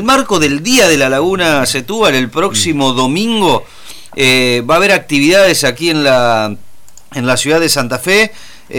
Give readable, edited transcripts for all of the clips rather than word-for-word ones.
marco del Día de la Laguna Setúbal, el próximo domingo, va a haber actividades aquí en la ciudad de Santa Fe.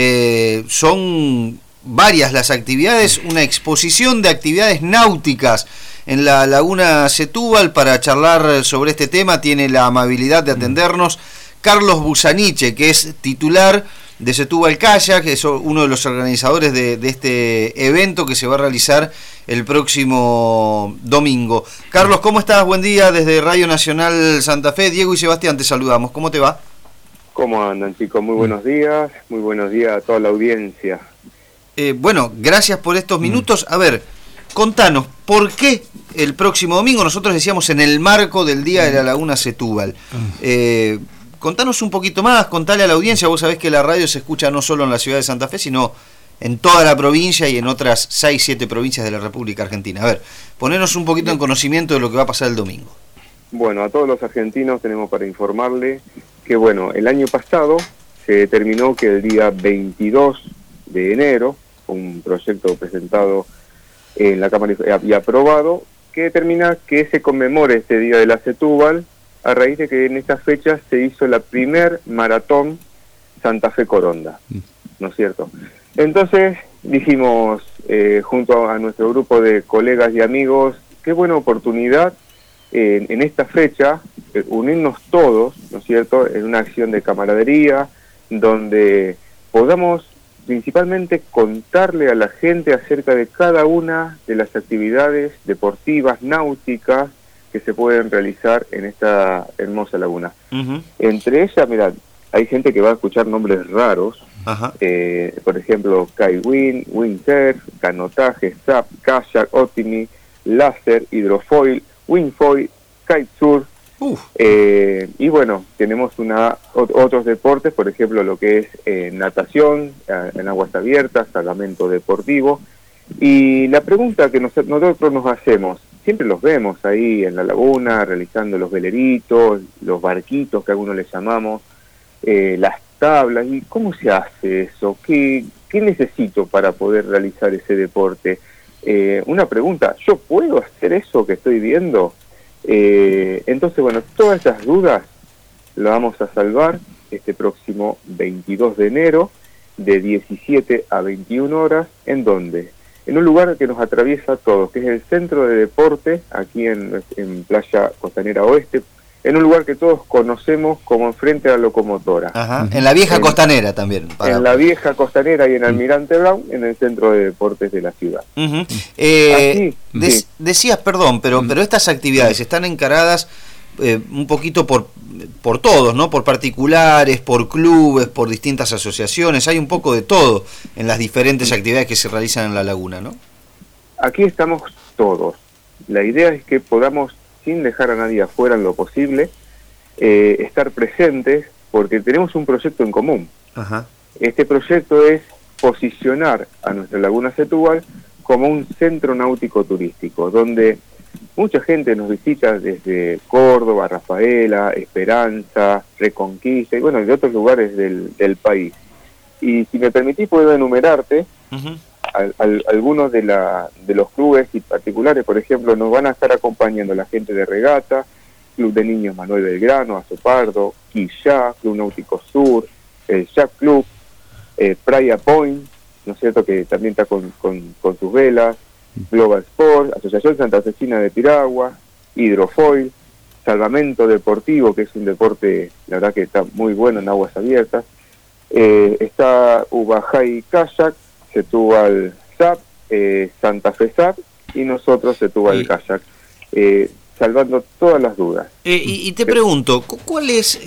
Son varias las actividades, una exposición de actividades náuticas en la Laguna Setúbal. Para charlar sobre este tema tiene la amabilidad de atendernos Carlos Busaniche, que es titular de Setúbal Kayak, que es uno de los organizadores de este evento que se va a realizar el próximo domingo. Carlos, ¿cómo estás? Buen día, desde Radio Nacional Santa Fe. Diego y Sebastián te saludamos. ¿Cómo te va? ¿Cómo andan, chicos? Muy buenos días a toda la audiencia. Bueno, gracias por estos minutos. A ver, contanos, ¿por qué el próximo domingo? Nosotros decíamos en el marco del Día de la Laguna Setúbal. Contanos un poquito más, contale a la audiencia. Vos sabés que la radio se escucha no solo en la ciudad de Santa Fe, sino en toda la provincia y en otras 6, 7 provincias de la República Argentina. A ver, ponernos un poquito en conocimiento de lo que va a pasar el domingo. Bueno, a todos los argentinos tenemos para informarle que, bueno, el año pasado se determinó que el día 22 de enero, un proyecto presentado en la Cámara y aprobado, que determina que se conmemore este Día de la Setúbal, a raíz de que en esta fecha se hizo la primer maratón Santa Fe Coronda, ¿no es cierto? Entonces dijimos, junto a nuestro grupo de colegas y amigos, qué buena oportunidad en esta fecha unirnos todos, ¿no es cierto?, en una acción de camaradería, donde podamos principalmente contarle a la gente acerca de cada una de las actividades deportivas, náuticas, que se pueden realizar en esta hermosa laguna. Uh-huh. Entre ellas, mirad, hay gente que va a escuchar nombres raros, uh-huh. Por ejemplo, Kaiwin, Windsurf, canotaje, SUP, kayak, optimi, láser, hidrofoil, windfoil, kitesurf. Y bueno, tenemos otros deportes, por ejemplo, lo que es natación en aguas abiertas, salvamento deportivo. Y la pregunta que nosotros nos hacemos, siempre los vemos ahí en la laguna, realizando los veleritos, los barquitos que a algunos les llamamos, las tablas. ¿Y cómo se hace eso? ¿Qué necesito para poder realizar ese deporte? Una pregunta, ¿yo puedo hacer eso que estoy viendo? Entonces, bueno, todas esas dudas las vamos a salvar este próximo 22 de enero, de 17 a 21 horas, ¿en dónde? En un lugar que nos atraviesa a todos, que es el Centro de Deporte, aquí en Playa Costanera Oeste, en un lugar que todos conocemos como enfrente a la locomotora. Ajá. En la vieja costanera también. En la vieja costanera y en Almirante Brown, en el Centro de Deportes de la ciudad. Uh-huh. Decías, perdón, pero estas actividades están encaradas un poquito por todos, ¿no? Por particulares, por clubes, por distintas asociaciones. Hay un poco de todo en las diferentes actividades que se realizan en la laguna, ¿no? Aquí estamos todos. La idea es que podamos, sin dejar a nadie afuera en lo posible, estar presentes, porque tenemos un proyecto en común. Ajá. Este proyecto es posicionar a nuestra Laguna Setúbal como un centro náutico turístico, donde mucha gente nos visita desde Córdoba, Rafaela, Esperanza, Reconquista y bueno, de otros lugares del país. Y si me permitís, puedo enumerarte uh-huh. Algunos de los clubes y particulares. Por ejemplo, nos van a estar acompañando la gente de Regata, Club de Niños Manuel Belgrano, Azopardo, Quillá, Club Náutico Sur, el Jack Club, Praia Point, ¿no es cierto?, que también está con sus velas, Global Sport, Asociación Santafesina de Piragua, Hidrofoil, Salvamento Deportivo, que es un deporte, la verdad que está muy bueno en aguas abiertas, está Ubajay Kayak, Setúbal SAP, Santa Fe SAP y nosotros Setúbal Kayak, salvando todas las dudas. Y te pregunto, ¿cuál es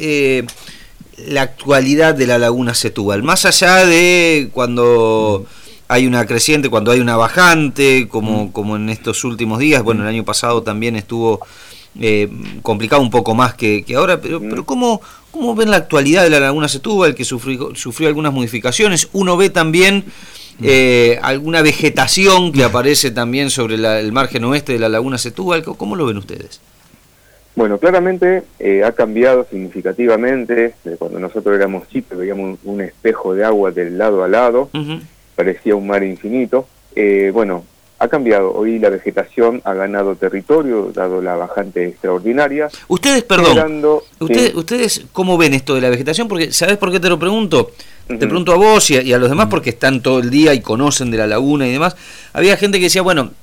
la actualidad de la Laguna Setúbal? Más allá de cuando hay una creciente, cuando hay una bajante, como en estos últimos días, bueno, el año pasado también estuvo complicado un poco más que ahora, pero ¿cómo ven la actualidad de la Laguna Setúbal, que sufrió algunas modificaciones? Uno ve también alguna vegetación que aparece también sobre el margen oeste de la Laguna Setúbal. ¿Cómo lo ven ustedes? Bueno, claramente ha cambiado significativamente. De cuando nosotros éramos chicos, veíamos un espejo de agua del lado a lado, uh-huh. Parecía un mar infinito. Bueno, ha cambiado. Hoy la vegetación ha ganado territorio, dado la bajante extraordinaria. Ustedes, perdón, ustedes ¿cómo ven esto de la vegetación? Porque, ¿sabes por qué te lo pregunto? Te pregunto a vos y a los demás porque están todo el día y conocen de la laguna y demás. Había gente que decía, bueno,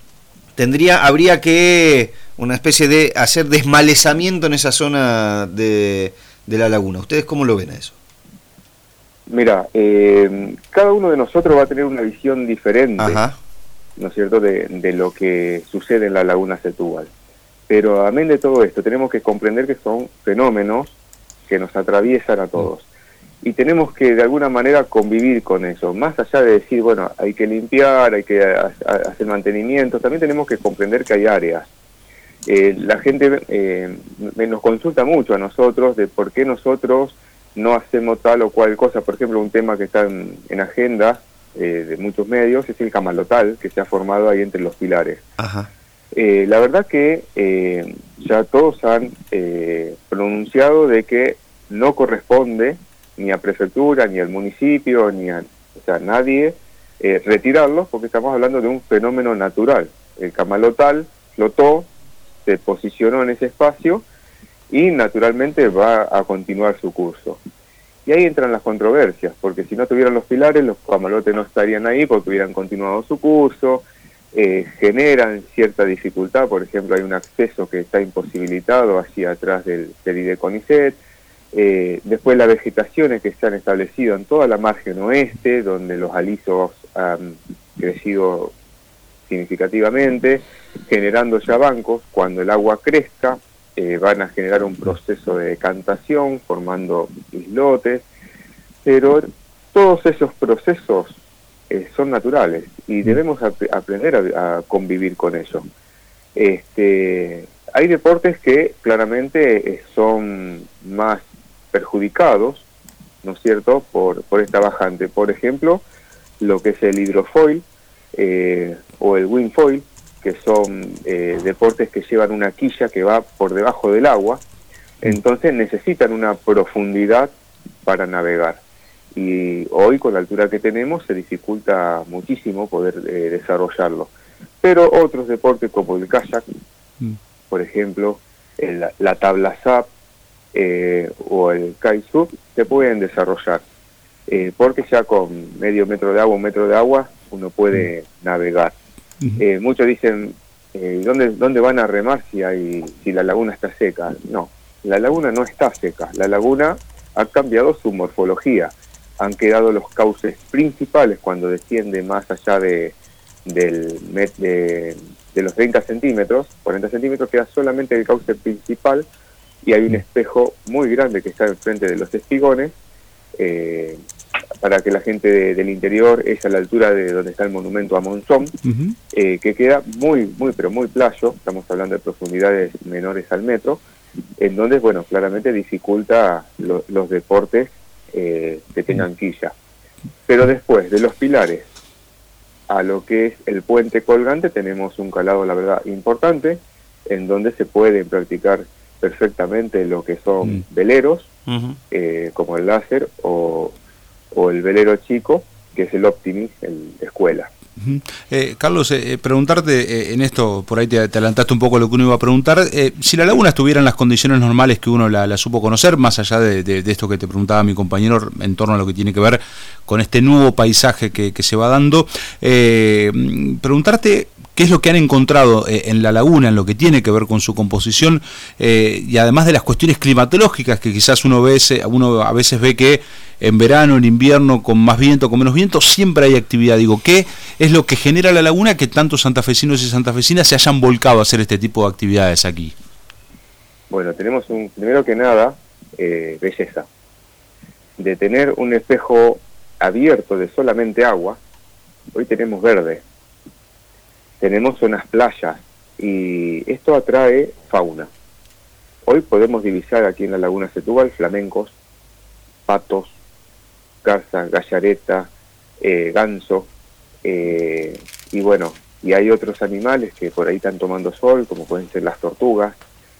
habría que una especie de hacer desmalezamiento en esa zona de la laguna. ¿Ustedes cómo lo ven a eso? Mira, cada uno de nosotros va a tener una visión diferente, ¿no es cierto?, de lo que sucede en la laguna Setúbal. Pero amén de todo esto, tenemos que comprender que son fenómenos que nos atraviesan a todos. Y tenemos que de alguna manera convivir con eso. Más allá de decir, bueno, hay que limpiar, hay que hacer mantenimiento, también tenemos que comprender que hay áreas. La gente nos consulta mucho a nosotros de por qué nosotros no hacemos tal o cual cosa. Por ejemplo, un tema que está en agenda de muchos medios es el camalotal que se ha formado ahí entre los pilares. La verdad que ya todos han pronunciado de que no corresponde ni a prefectura, ni al municipio, nadie retirarlos, porque estamos hablando de un fenómeno natural. El camalotal flotó, se posicionó en ese espacio y naturalmente va a continuar su curso. Y ahí entran las controversias, porque si no tuvieran los pilares, los camalotes no estarían ahí porque hubieran continuado su curso, generan cierta dificultad. Por ejemplo, hay un acceso que está imposibilitado hacia atrás del CONICET. Después las vegetaciones que se han establecido en toda la margen oeste, donde los alisos han crecido significativamente, generando ya bancos. Cuando el agua crezca, van a generar un proceso de decantación, formando islotes, pero todos esos procesos son naturales y debemos aprender a convivir con ello. Hay deportes que claramente son más perjudicados, ¿no es cierto?, por esta bajante. Por ejemplo, lo que es el hidrofoil o el windfoil, que son deportes que llevan una quilla que va por debajo del agua, entonces necesitan una profundidad para navegar. Y hoy, con la altura que tenemos, se dificulta muchísimo poder desarrollarlo. Pero otros deportes como el kayak, por ejemplo, la tabla SAP o el kitesurf se pueden desarrollar, porque ya con medio metro de agua, 1 metro de agua, uno puede navegar. Muchos dicen, ¿dónde van a remar si la laguna está seca? No, la laguna no está seca, la laguna ha cambiado su morfología, han quedado los cauces principales cuando desciende más allá de los 30 centímetros, 40 centímetros, queda solamente el cauce principal y hay un espejo muy grande que está enfrente de los espigones, para que la gente del interior, es a la altura de donde está el monumento a Monzón, que queda muy, pero muy playo, estamos hablando de profundidades menores al metro, en donde, bueno, claramente dificulta los deportes que tengan quilla. Pero después de los pilares a lo que es el puente colgante, tenemos un calado, la verdad, importante, en donde se pueden practicar perfectamente lo que son veleros, como el láser, o el velero chico, que es el Optimis, el escuela. Carlos, preguntarte en esto, por ahí te adelantaste un poco lo que uno iba a preguntar, si la laguna estuviera en las condiciones normales que uno la supo conocer, más allá de esto que te preguntaba mi compañero en torno a lo que tiene que ver con este nuevo paisaje que se va dando, preguntarte qué es lo que han encontrado en la laguna, en lo que tiene que ver con su composición, y además de las cuestiones climatológicas que quizás uno a veces ve que en verano, en invierno, con más viento, con menos viento, siempre hay actividad. Digo, ¿qué es lo que genera la laguna que tantos santafesinos y santafesinas se hayan volcado a hacer este tipo de actividades aquí? Bueno, tenemos primero que nada, belleza. De tener un espejo abierto de solamente agua, hoy tenemos verde. Tenemos zonas playas y esto atrae fauna. Hoy podemos divisar aquí en la laguna Setúbal flamencos, patos, garza, gallareta, ganso, y bueno, y hay otros animales que por ahí están tomando sol, como pueden ser las tortugas,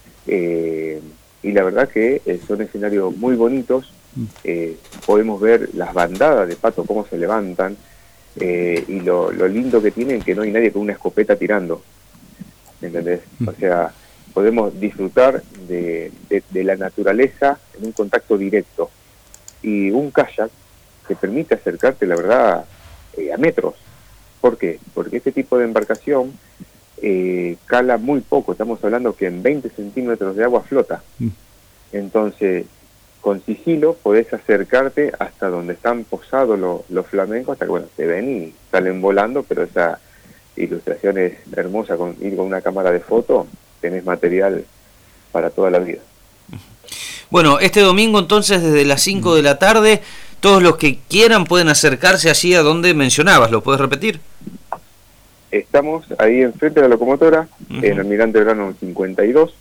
y la verdad que son escenarios muy bonitos. Podemos ver las bandadas de patos, cómo se levantan, y lo lindo que tienen, que no hay nadie con una escopeta tirando, ¿entendés? O sea, podemos disfrutar de la naturaleza en un contacto directo, y un kayak te permite acercarte, la verdad, a metros. ¿Por qué? Porque este tipo de embarcación cala muy poco, estamos hablando que en 20 centímetros de agua flota. Entonces, con sigilo podés acercarte hasta donde están posados los flamencos, hasta que, bueno, te ven y salen volando, pero esa ilustración es hermosa. Ir con una cámara de foto, tenés material para toda la vida. Bueno, este domingo entonces desde las 5 de la tarde, todos los que quieran pueden acercarse allí a donde mencionabas, ¿lo puedes repetir? Estamos ahí enfrente de la locomotora, en Almirante Belgrano 52,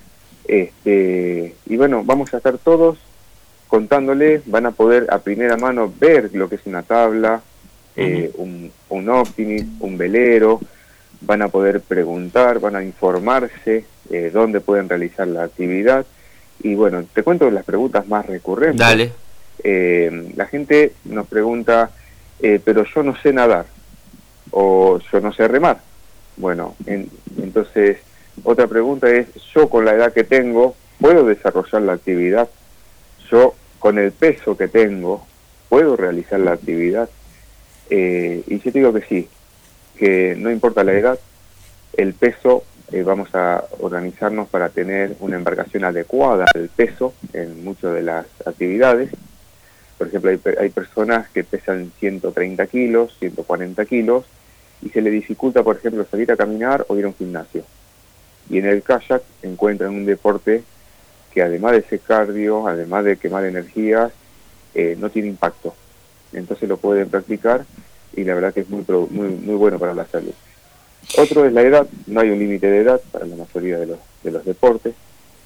y bueno, vamos a estar todos contándoles, van a poder a primera mano ver lo que es una tabla, un Optimist, un velero, van a poder preguntar, van a informarse dónde pueden realizar la actividad, y bueno, te cuento las preguntas más recurrentes. Dale. La gente nos pregunta, pero yo no sé nadar, o yo no sé remar. Bueno, entonces otra pregunta es, yo con la edad que tengo, ¿puedo desarrollar la actividad? Yo con el peso que tengo, ¿puedo realizar la actividad? Y yo te digo que sí, que no importa la edad, el peso, vamos a organizarnos para tener una embarcación adecuada al peso en muchas de las actividades. Por ejemplo, hay personas que pesan 130 kilos, 140 kilos, y se le dificulta, por ejemplo, salir a caminar o ir a un gimnasio. Y en el kayak encuentran un deporte que, además de ser cardio, además de quemar energías, no tiene impacto. Entonces lo pueden practicar, y la verdad que es muy bueno para la salud. Otro es la edad, no hay un límite de edad para la mayoría de los deportes,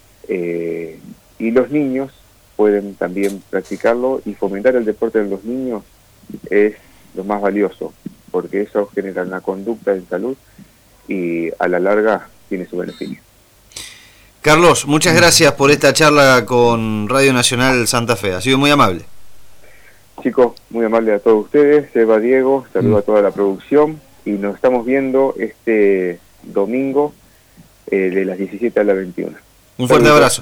y los niños pueden también practicarlo, y fomentar el deporte de los niños es lo más valioso, porque eso genera una conducta en salud y a la larga tiene su beneficio. Carlos, muchas gracias por esta charla con Radio Nacional Santa Fe, ha sido muy amable. Chicos, muy amable a todos ustedes, Eva, Diego, saludo a toda la producción, y nos estamos viendo este domingo de las 17 a las 21. Un fuerte abrazo.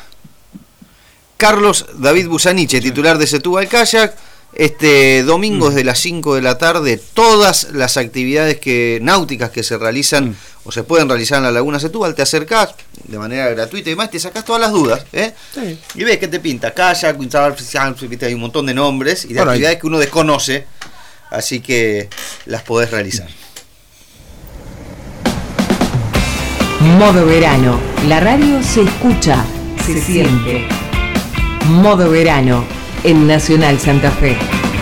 Carlos David Busaniche, titular de Setúbal Kayak. Este domingo desde las 5 de la tarde, todas las actividades náuticas que se realizan o se pueden realizar en la Laguna Setúbal, te acercás de manera gratuita y demás, te sacás todas las dudas, sí. Y ves qué te pinta, kayak, hay un montón de nombres y de actividades que uno desconoce, así que las podés realizar. Modo verano, la radio se escucha, se siente. Modo verano en Nacional Santa Fe.